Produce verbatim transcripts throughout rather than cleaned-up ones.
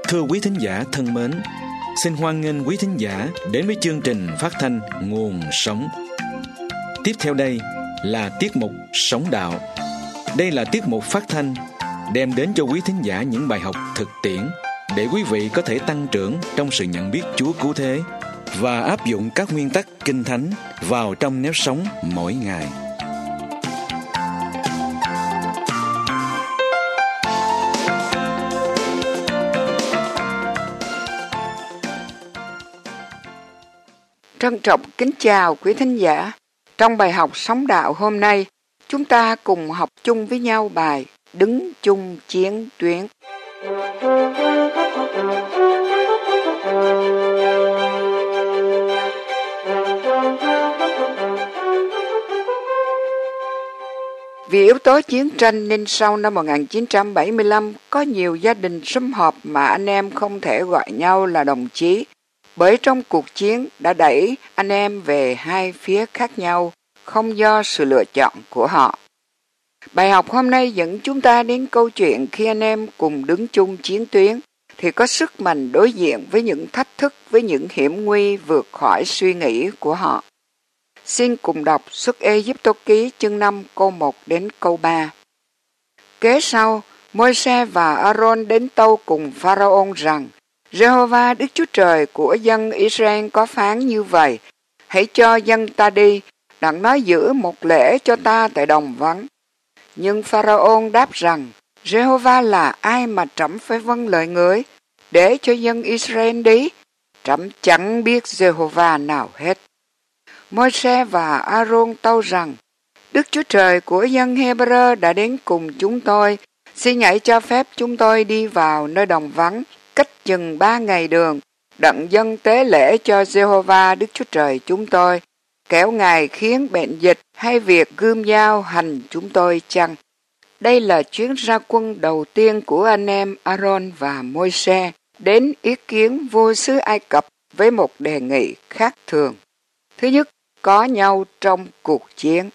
Thưa quý thính giả thân mến, xin hoan nghênh quý thính giả đến với chương trình phát thanh Nguồn Sống. Tiếp theo đây là tiết mục Sống Đạo. Đây là tiết mục phát thanh đem đến cho quý thính giả những bài học thực tiễn để quý vị có thể tăng trưởng trong sự nhận biết Chúa cứu thế và áp dụng các nguyên tắc Kinh Thánh vào trong nếp sống mỗi ngày. Trân trọng kính chào quý thính giả. Trong bài học Sống Đạo hôm nay, chúng ta cùng học chung với nhau bài Đứng chung chiến tuyến. Vì yếu tố chiến tranh nên sau năm một nghìn chín trăm bảy mươi lăm có nhiều gia đình sum họp mà anh em không thể gọi nhau là đồng chí, bởi trong cuộc chiến đã đẩy anh em về hai phía khác nhau, không do sự lựa chọn của họ. Bài học hôm nay dẫn chúng ta đến câu chuyện khi anh em cùng đứng chung chiến tuyến, thì có sức mạnh đối diện với những thách thức, với những hiểm nguy vượt khỏi suy nghĩ của họ. Xin cùng đọc Xuất Ê-díp-tô ký chương năm câu một đến câu ba. Kế sau, Môi-se và A-rôn đến tâu cùng Pharaon rằng: Giê-hô-va Đức Chúa Trời của dân Israel có phán như vậy: hãy cho dân ta đi, đặng nó giữ một lễ cho ta tại đồng vắng. Nhưng Pharaon đáp rằng: Giê-hô-va là ai mà trẫm phải vâng lời người, để cho dân Israel đi? Trẫm chẳng biết Giê-hô-va nào hết. Môi-se và A-rôn tâu rằng: Đức Chúa Trời của dân Hê-bơ-rơ đã đến cùng chúng tôi, xin hãy cho phép chúng tôi đi vào nơi đồng vắng, cách chừng ba ngày đường, đặng dân tế lễ cho Giê-hô-va Đức Chúa Trời chúng tôi, kẻo Ngài khiến bệnh dịch hay việc gươm dao hành chúng tôi chăng? Đây là chuyến ra quân đầu tiên của anh em A-rôn và Môi-se đến ý kiến vua xứ Ai Cập với một đề nghị khác thường. Thứ nhất, có nhau trong cuộc chiến.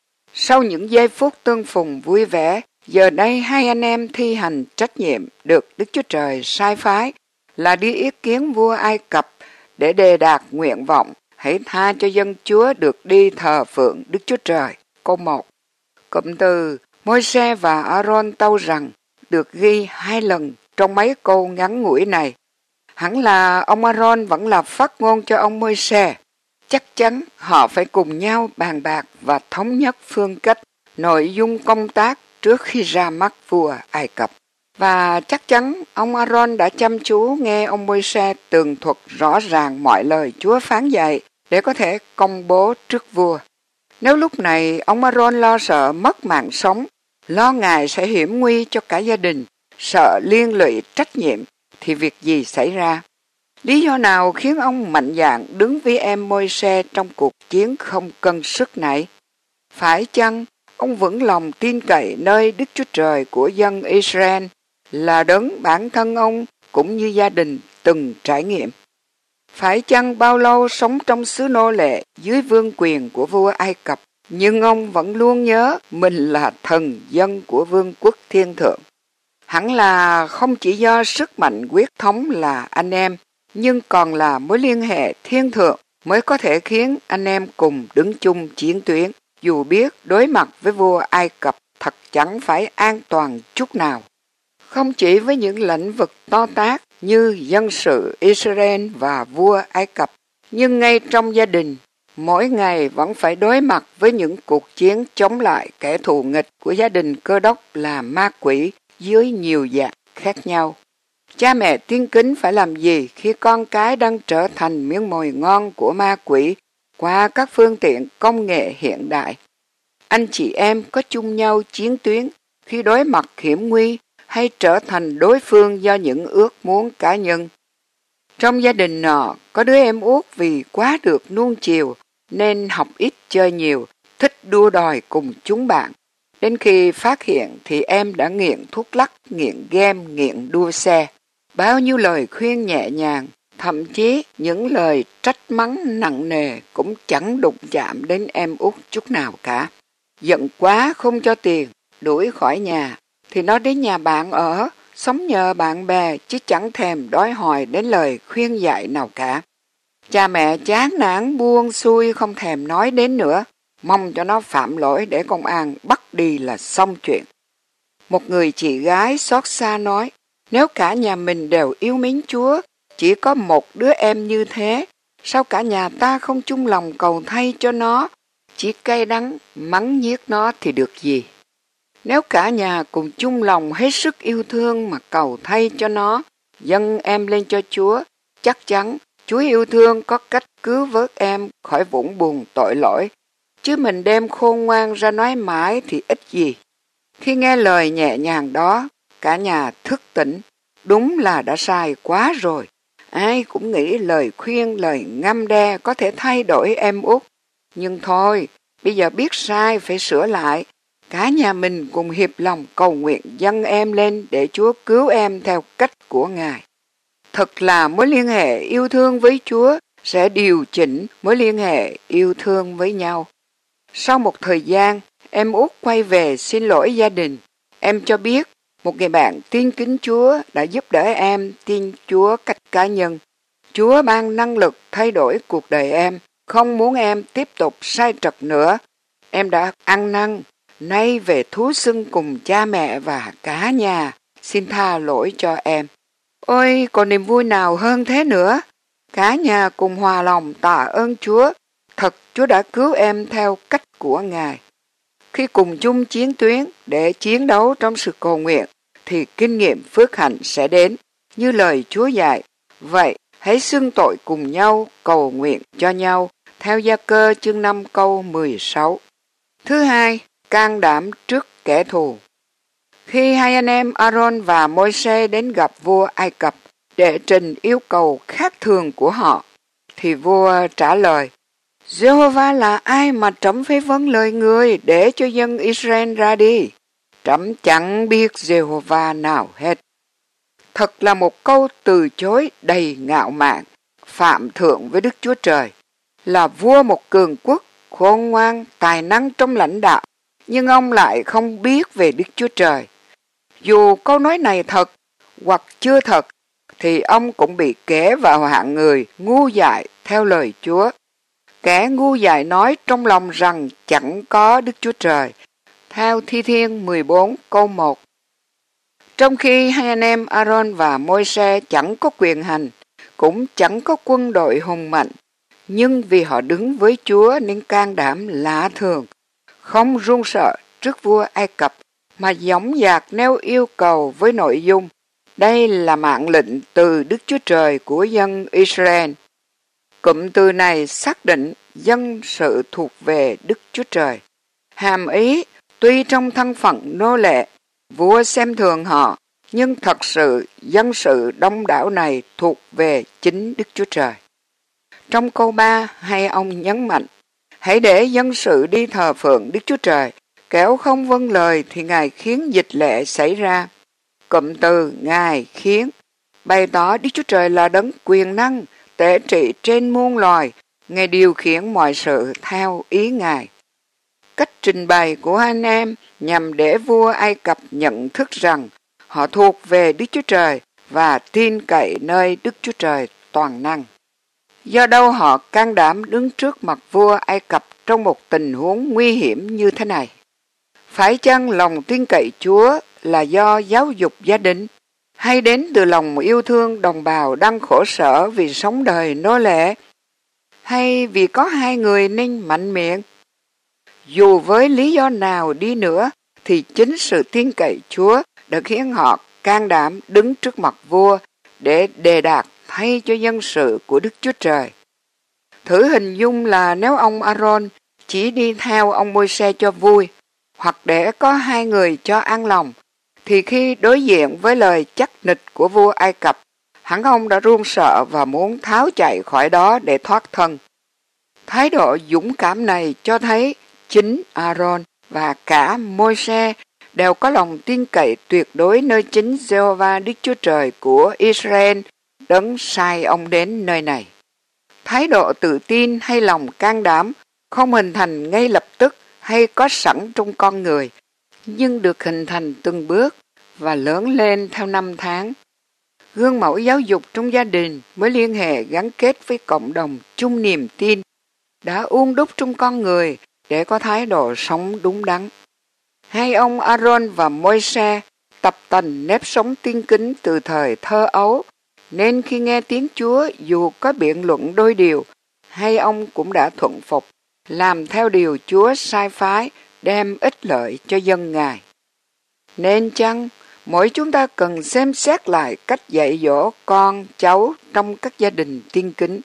Sau những giây phút tương phùng vui vẻ, giờ đây hai anh em thi hành trách nhiệm được Đức Chúa Trời sai phái là đi ý kiến vua Ai Cập để đề đạt nguyện vọng hãy tha cho dân Chúa được đi thờ phượng Đức Chúa Trời. Câu một. Cụm từ Môi-se và A-rôn tâu rằng được ghi hai lần trong mấy câu ngắn ngủi này. Hẳn là ông A-rôn vẫn là phát ngôn cho ông Môi-se. Chắc chắn họ phải cùng nhau bàn bạc và thống nhất phương cách, nội dung công tác trước khi ra mắt vua Ai Cập. Và chắc chắn ông A-rôn đã chăm chú nghe ông Môi-se tường thuật rõ ràng mọi lời Chúa phán dạy để có thể công bố trước vua. Nếu lúc này ông A-rôn lo sợ mất mạng sống, lo ngài sẽ hiểm nguy cho cả gia đình, sợ liên lụy trách nhiệm, thì việc gì xảy ra? Lý do nào khiến ông mạnh dạn đứng với em Môi-se trong cuộc chiến không cân sức này? Phải chăng ông vững lòng tin cậy nơi Đức Chúa Trời của dân Israel là đấng bản thân ông cũng như gia đình từng trải nghiệm? Phải chăng bao lâu sống trong xứ nô lệ dưới vương quyền của vua Ai Cập, nhưng ông vẫn luôn nhớ mình là thần dân của vương quốc thiên thượng? Hẳn là không chỉ do sức mạnh quyết thống là anh em, nhưng còn là mối liên hệ thiên thượng mới có thể khiến anh em cùng đứng chung chiến tuyến, dù biết đối mặt với vua Ai Cập thật chẳng phải an toàn chút nào. Không chỉ với những lĩnh vực to tát như dân sự Israel và vua Ai Cập, nhưng ngay trong gia đình, mỗi ngày vẫn phải đối mặt với những cuộc chiến chống lại kẻ thù nghịch của gia đình Cơ Đốc là ma quỷ dưới nhiều dạng khác nhau. Cha mẹ tiên kính phải làm gì khi con cái đang trở thành miếng mồi ngon của ma quỷ qua các phương tiện công nghệ hiện đại? Anh chị em có chung nhau chiến tuyến khi đối mặt hiểm nguy hay trở thành đối phương do những ước muốn cá nhân? Trong gia đình nọ, có đứa em út vì quá được nuông chiều nên học ít chơi nhiều, thích đua đòi cùng chúng bạn. Đến khi phát hiện thì em đã nghiện thuốc lắc, nghiện game, nghiện đua xe. Bao nhiêu lời khuyên nhẹ nhàng, thậm chí những lời trách mắng nặng nề cũng chẳng đụng chạm đến em út chút nào cả. Giận quá không cho tiền, đuổi khỏi nhà, thì nó đến nhà bạn ở, sống nhờ bạn bè chứ chẳng thèm đói hoài đến lời khuyên dạy nào cả. Cha mẹ chán nản buông xuôi không thèm nói đến nữa, mong cho nó phạm lỗi để công an bắt đi là xong chuyện. Một người chị gái xót xa nói, nếu cả nhà mình đều yêu mến Chúa, chỉ có một đứa em như thế, sao cả nhà ta không chung lòng cầu thay cho nó, chỉ cay đắng mắng nhiếc nó thì được gì. Nếu cả nhà cùng chung lòng hết sức yêu thương mà cầu thay cho nó, dâng em lên cho Chúa, chắc chắn Chúa yêu thương có cách cứu vớt em khỏi vũng buồn tội lỗi, chứ mình đem khôn ngoan ra nói mãi thì ít gì. Khi nghe lời nhẹ nhàng đó, cả nhà thức tỉnh, đúng là đã sai quá rồi. Ai cũng nghĩ lời khuyên, lời ngăm đe có thể thay đổi em út. Nhưng thôi, bây giờ biết sai phải sửa lại. Cả nhà mình cùng hiệp lòng cầu nguyện dâng em lên để Chúa cứu em theo cách của Ngài. Thật là mối liên hệ yêu thương với Chúa sẽ điều chỉnh mối liên hệ yêu thương với nhau. Sau một thời gian, em út quay về xin lỗi gia đình. Em cho biết một người bạn tin kính Chúa đã giúp đỡ em tin Chúa cách cá nhân. Chúa ban năng lực thay đổi cuộc đời em, không muốn em tiếp tục sai trật nữa. Em đã ăn năn, nay về thú xưng cùng cha mẹ và cả nhà, xin tha lỗi cho em. Ôi, còn niềm vui nào hơn thế nữa. Cả nhà cùng hòa lòng tạ ơn Chúa. Thật Chúa đã cứu em theo cách của Ngài. Khi cùng chung chiến tuyến để chiến đấu trong sự cầu nguyện, thì kinh nghiệm phước hạnh sẽ đến, như lời Chúa dạy. Vậy, hãy xưng tội cùng nhau, cầu nguyện cho nhau, theo Gia Cơ chương năm câu mười sáu. Thứ hai, can đảm trước kẻ thù. Khi hai anh em Aaron và Môi-se đến gặp vua Ai Cập để trình yêu cầu khác thường của họ, thì vua trả lời, Giê-hô-va là ai mà trẫm phải vâng lời người để cho dân Israel ra đi? Trẫm chẳng biết Giê-hô-va nào hết. Thật là một câu từ chối đầy ngạo mạn, phạm thượng với Đức Chúa Trời. Là vua một cường quốc, khôn ngoan, tài năng trong lãnh đạo, nhưng ông lại không biết về Đức Chúa Trời. Dù câu nói này thật hoặc chưa thật, thì ông cũng bị kể vào hạng người ngu dại theo lời Chúa. Kẻ ngu dại nói trong lòng rằng chẳng có Đức Chúa Trời, theo Thi Thiên mười bốn câu một. Trong khi hai anh em Aaron và Môi-se chẳng có quyền hành, cũng chẳng có quân đội hùng mạnh, nhưng vì họ đứng với Chúa nên can đảm lạ thường, không run sợ trước vua Ai Cập, mà dõng dạc nêu yêu cầu với nội dung, đây là mạng lệnh từ Đức Chúa Trời của dân Israel. Cụm từ này xác định dân sự thuộc về Đức Chúa Trời. Hàm ý, tuy trong thân phận nô lệ, vua xem thường họ, nhưng thật sự dân sự đông đảo này thuộc về chính Đức Chúa Trời. Trong câu ba, hai ông nhấn mạnh, hãy để dân sự đi thờ phượng Đức Chúa Trời, kẻo không vâng lời thì Ngài khiến dịch lệ xảy ra. Cụm từ Ngài khiến bày tỏ Đức Chúa Trời là đấng quyền năng, tể trị trên muôn loài, Ngài điều khiển mọi sự theo ý Ngài. Cách trình bày của anh em nhằm để vua Ai Cập nhận thức rằng họ thuộc về Đức Chúa Trời và tin cậy nơi Đức Chúa Trời toàn năng. Do đâu họ can đảm đứng trước mặt vua Ai Cập trong một tình huống nguy hiểm như thế này? Phải chăng lòng tin cậy Chúa là do giáo dục gia đình, hay đến từ lòng yêu thương đồng bào đang khổ sở vì sống đời nô lệ, hay vì có hai người nên mạnh miệng? Dù với lý do nào đi nữa, thì chính sự tin cậy Chúa đã khiến họ can đảm đứng trước mặt vua để đề đạt thay cho dân sự của Đức Chúa Trời. Thử hình dung là nếu ông Aaron chỉ đi theo ông Môi-se cho vui, hoặc để có hai người cho an lòng, thì khi đối diện với lời chắc nịch của vua Ai Cập, hẳn ông đã run sợ và muốn tháo chạy khỏi đó để thoát thân. Thái độ dũng cảm này cho thấy chính Aaron và cả Môi-se đều có lòng tin cậy tuyệt đối nơi chính Giê-hô-va Đức Chúa Trời của Israel đấng sai ông đến nơi này. Thái độ tự tin hay lòng can đảm không hình thành ngay lập tức hay có sẵn trong con người, nhưng được hình thành từng bước và lớn lên theo năm tháng. Gương mẫu giáo dục trong gia đình mới liên hệ gắn kết với cộng đồng chung niềm tin, đã uốn đúc trong con người để có thái độ sống đúng đắn. Hai ông Aaron và Môi-se tập tành nếp sống tiên kính từ thời thơ ấu, nên khi nghe tiếng Chúa dù có biện luận đôi điều, hai ông cũng đã thuận phục, làm theo điều Chúa sai phái, đem ích lợi cho dân Ngài. Nên chăng, mỗi chúng ta cần xem xét lại cách dạy dỗ con, cháu trong các gia đình tiên kính.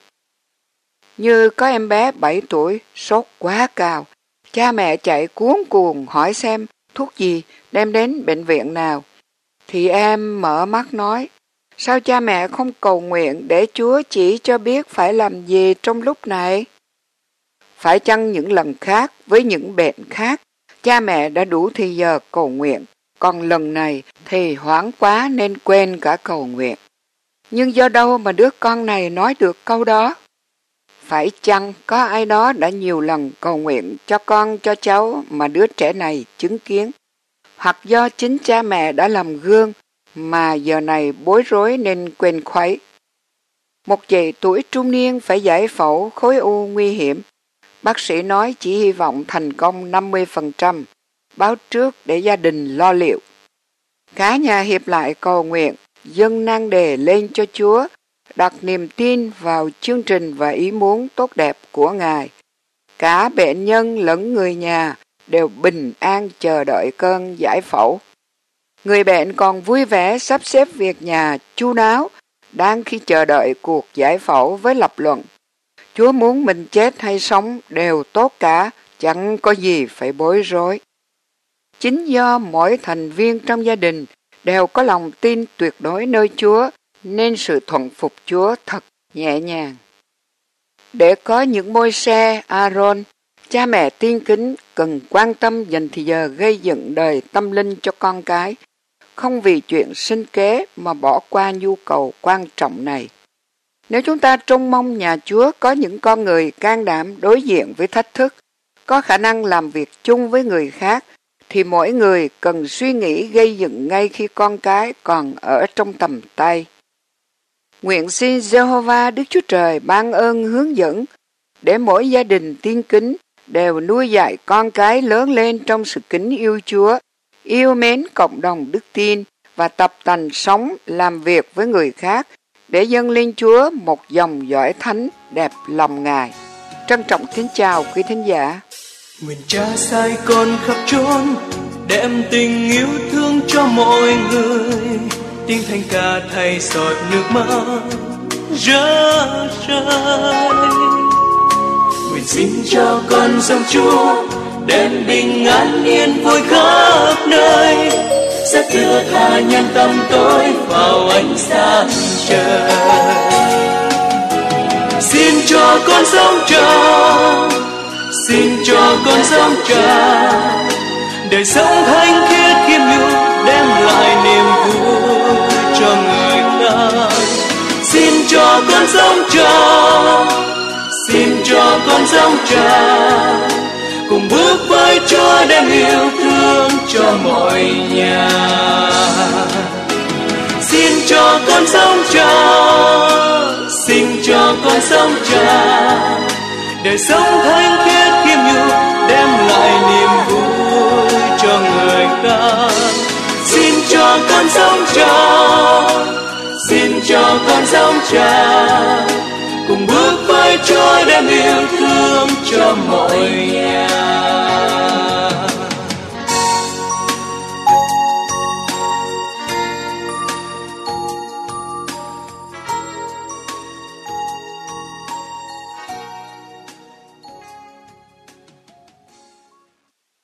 Như có em bé bảy tuổi, sốt quá cao, cha mẹ chạy cuống cuồng hỏi xem thuốc gì đem đến bệnh viện nào. Thì em mở mắt nói, sao cha mẹ không cầu nguyện để Chúa chỉ cho biết phải làm gì trong lúc này? Phải chăng những lần khác với những bệnh khác, cha mẹ đã đủ thì giờ cầu nguyện, còn lần này thì hoảng quá nên quên cả cầu nguyện. Nhưng do đâu mà đứa con này nói được câu đó? Phải chăng có ai đó đã nhiều lần cầu nguyện cho con cho cháu mà đứa trẻ này chứng kiến? Hoặc do chính cha mẹ đã làm gương mà giờ này bối rối nên quên khuấy. Một chị tuổi trung niên phải giải phẫu khối u nguy hiểm. Bác sĩ nói chỉ hy vọng thành công năm mươi phần trăm, báo trước để gia đình lo liệu. Cả nhà hiệp lại cầu nguyện, dâng nan đề lên cho Chúa, đặt niềm tin vào chương trình và ý muốn tốt đẹp của Ngài. Cả bệnh nhân lẫn người nhà đều bình an chờ đợi cơn giải phẫu. Người bệnh còn vui vẻ sắp xếp việc nhà chu đáo, đang khi chờ đợi cuộc giải phẫu với lập luận. Chúa muốn mình chết hay sống đều tốt cả, chẳng có gì phải bối rối. Chính do mỗi thành viên trong gia đình đều có lòng tin tuyệt đối nơi Chúa, nên sự thuận phục Chúa thật nhẹ nhàng. Để có những Môi-se, Aaron, cha mẹ tiên kính cần quan tâm dành thời giờ gây dựng đời tâm linh cho con cái, không vì chuyện sinh kế mà bỏ qua nhu cầu quan trọng này. Nếu chúng ta trông mong nhà Chúa có những con người can đảm đối diện với thách thức, có khả năng làm việc chung với người khác, thì mỗi người cần suy nghĩ gây dựng ngay khi con cái còn ở trong tầm tay. Nguyện xin Giê-hô-va Đức Chúa Trời ban ơn hướng dẫn, để mỗi gia đình tiên kính đều nuôi dạy con cái lớn lên trong sự kính yêu Chúa, yêu mến cộng đồng đức tin và tập tành sống làm việc với người khác để dâng lên Chúa một dòng dõi thánh đẹp lòng Ngài. Trân trọng kính chào quý thính giả. Nguyện Cha sai con khắp chốn, đem tình yêu thương cho mọi người, tiếng thanh ca thay giọt nước mắt rơi rơi. Nguyện xin cho con dòng Chúa, đem bình an yên vui khắp nơi, sẽ đưa tha nhân tâm tôi vào ánh sáng trời. Xin cho con sống trọn, xin cho con sống trọn, đời sống thanh khiết khiêm nhu, đem lại niềm vui cho người ta. Xin cho con sống trọn, xin cho con sống trọn, cùng bước với Chúa đem yêu thương cho mọi nhà. Xin cho con sống trọn, xin cho con sống trọn, đời sống thanh khiết khiêm nhu, đem lại niềm vui cho người ta. Xin cho con sống trọn, xin cho con sống trọn, cùng bước với Chúa đem yêu thương cho mọi nhà.